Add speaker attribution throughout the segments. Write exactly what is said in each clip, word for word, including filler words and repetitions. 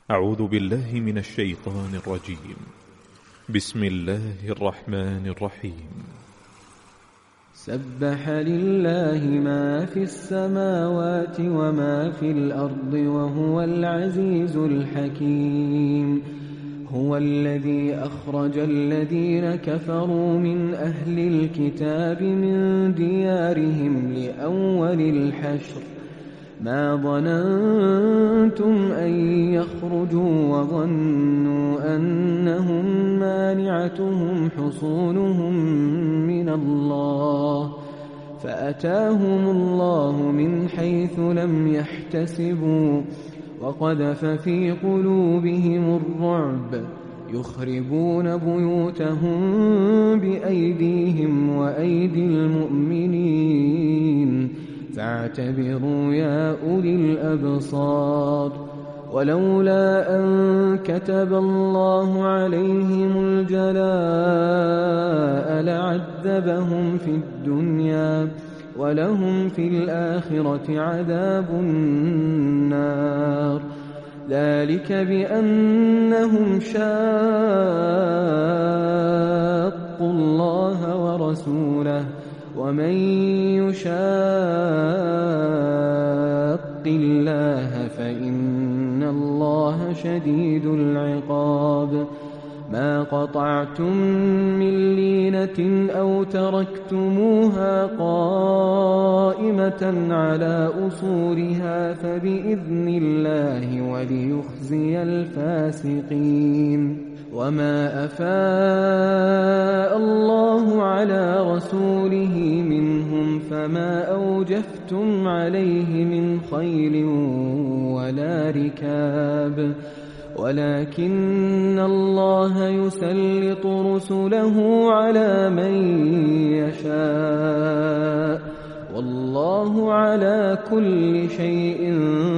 Speaker 1: أعوذ بالله من الشيطان الرجيم. بسم الله الرحمن الرحيم.
Speaker 2: سبح لله ما في السماوات وما في الأرض وهو العزيز الحكيم. هو الذي أخرج الذين كفروا من أهل الكتاب من ديارهم لأول الحشر ما ظننتم أن يخرجوا وظنوا أنهم مانعتهم حصونهم من الله فأتاهم الله من حيث لم يحتسبوا وقذف في قلوبهم الرعب يخربون بيوتهم بأيديهم وأيدي المؤمنين فاعتبروا يا أولي الأبصار. ولولا أن كتب الله عليهم الجلاء لعذبهم في الدنيا ولهم في الآخرة عذاب النار. ذلك بأنهم شاقوا الله ورسوله ومن يشاق الله فإن الله شديد العقاب. ما قطعتم من لينة أو تركتموها قائمة على أصولها فبإذن الله وليخزي الفاسقين. وما أفاء الله على رسوله منهم فما أوجفتم عليه من خيل ولا ركاب ولكن الله يسلط رسله على من يشاء والله على كل شيء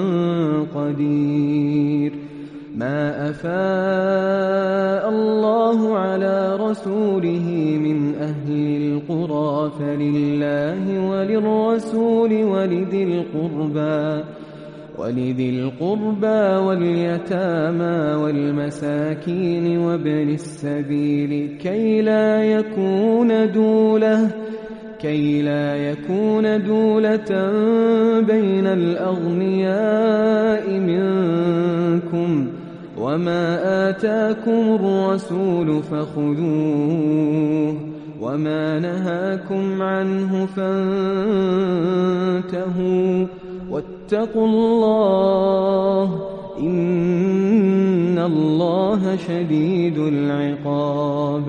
Speaker 2: قدير. ما أفاء الله على رسوله من أهل القرى فلله وللرسول ولذي القربى ولذي القربى واليتامى والمساكين وابن السبيل كي لا يكون دولة كي لا يكون دولة بين الأغنياء منكم. وما آتاكم الرسول فخذوه وما نهاكم عنه فانتهوا واتقوا الله إن الله شديد العقاب.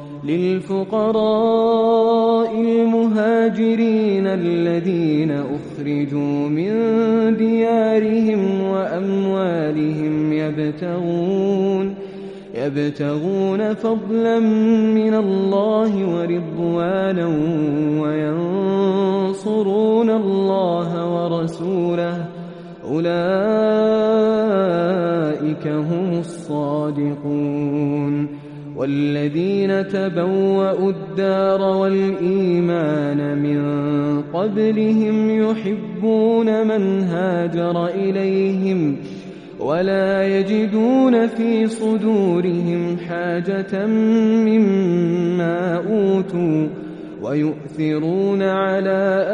Speaker 2: للفقراء المهاجرين الذين أخرجوا من ديارهم وأموالهم يبتغون يبتغون فضلا من الله ورضوانا وينصرون الله ورسوله أولئك هم الصادقون. والذين تبوأوا الدار والإيمان من قبلهم يحبون من هاجر إليهم ولا يجدون في صدورهم حاجة مما أوتوا ويؤثرون على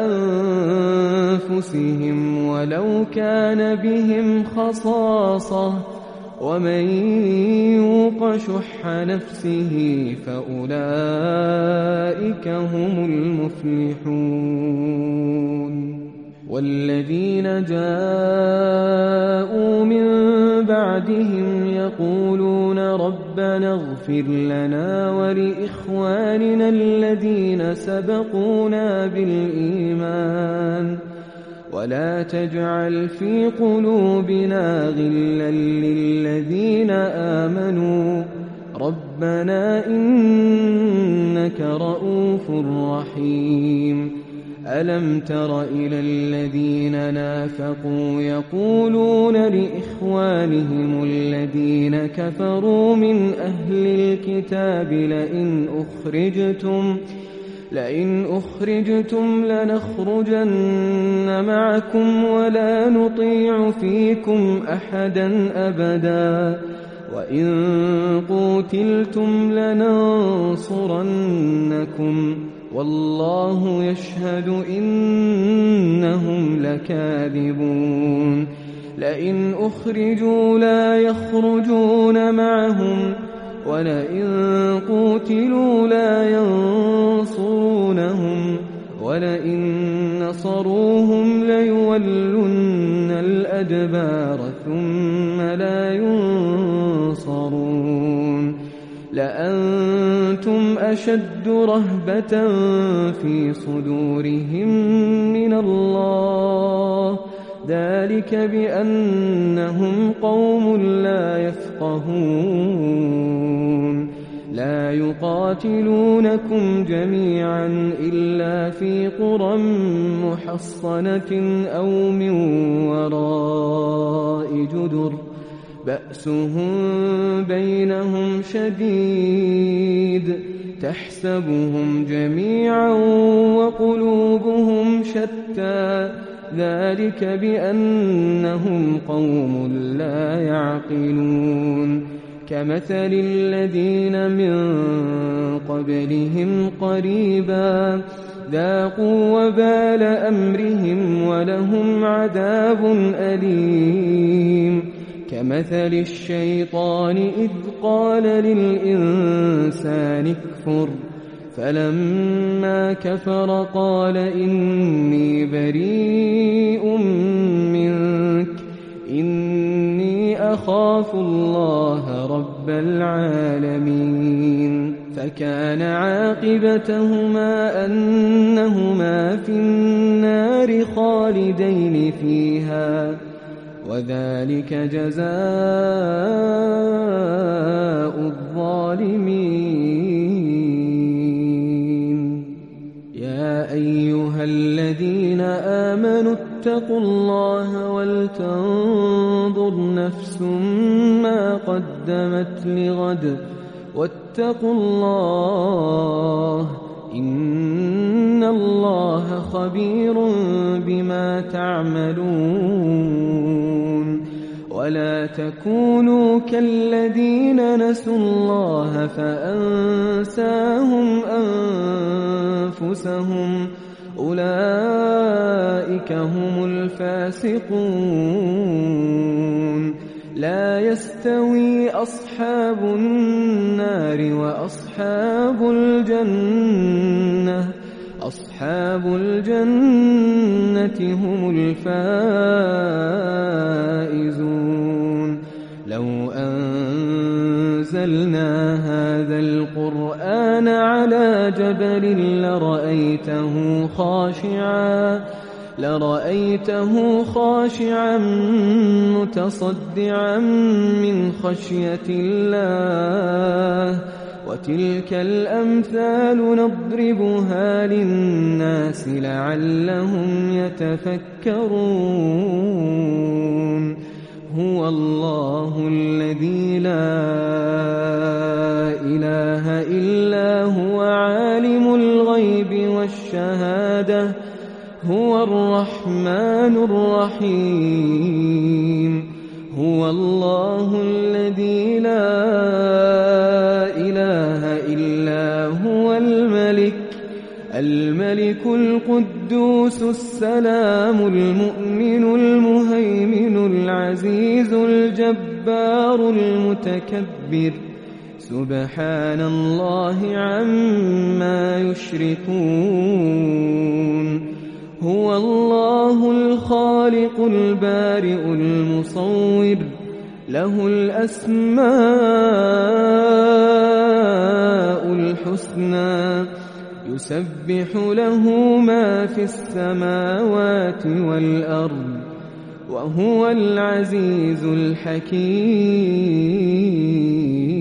Speaker 2: أنفسهم ولو كان بهم خصاصة ومن يوق شح نفسه فأولئك هم المفلحون. والذين جاءوا من بعدهم يقولون ربنا اغفر لنا ولإخواننا الذين سبقونا بالإيمان ولا تجعل في قلوبنا غلا للذين آمنوا ربنا إنك رؤوف رحيم. ألم تر إلى الذين نافقوا يقولون لإخوانهم الذين كفروا من أهل الكتاب لئن أخرجتم لئن أخرجتم لنخرجن معكم ولا نطيع فيكم أحدا أبدا وإن قوتلتم لننصرنكم والله يشهد إنهم لكاذبون لئن أخرجوا لا يخرجون معهم ولئن قوتلوا لا ينصرونهم ولئن نصروهم ليولن الأدبار ثم لا ينصرون لأنتم أشد رهبة في صدورهم من الله ذلك بأنهم قوم لا يفقهون لا يقاتلونكم جميعا إلا في قرى محصنة أو من وراء جدر بأسهم بينهم شديد تحسبهم جميعا وقلوبهم شتى ذلك بأنهم قوم لا يعقلون كمثل الذين من قبلهم قريبا ذاقوا وبال أمرهم ولهم عذاب أليم كمثل الشيطان إذ قال للإنسان اكفر فلما كفر قال إني بريء منك إني أخاف الله رب العالمين فكان عاقبتهما أنهما في النار خالدين فيها وذلك جزاء الظالمين يا أيها الذين آمنوا اتقوا الله ولتنظر نفس ما قدمت لغد واتقوا الله إن الله خبير بما تعملون ولا تكونوا كالذين نسوا الله فأنساهم أنفسهم أولئك هم الفاسقون لا يستوي أصحاب النار وأصحاب الجنة أصحاب الجنة هم الفائزون لو أنزلنا هذا القرآن على جبل لرأيته خاشعا لرأيته خاشعا متصدعا من خشية الله وتلك الأمثال نضربها للناس لعلهم يتفكرون هو الله الذي لا إله إلا هو عالم الغيب والشهادة هو الرحمن الرحيم هو الله الذي لا إله إلا هو الملك الملك القدوس السلام المؤمن المهيمن العزيز الجبار المتكبر سبحان الله عما يشركون هو الله الخالق البارئ المصور له الأسماء الحسنى يسبح له ما في السماوات والأرض وهو العزيز الحكيم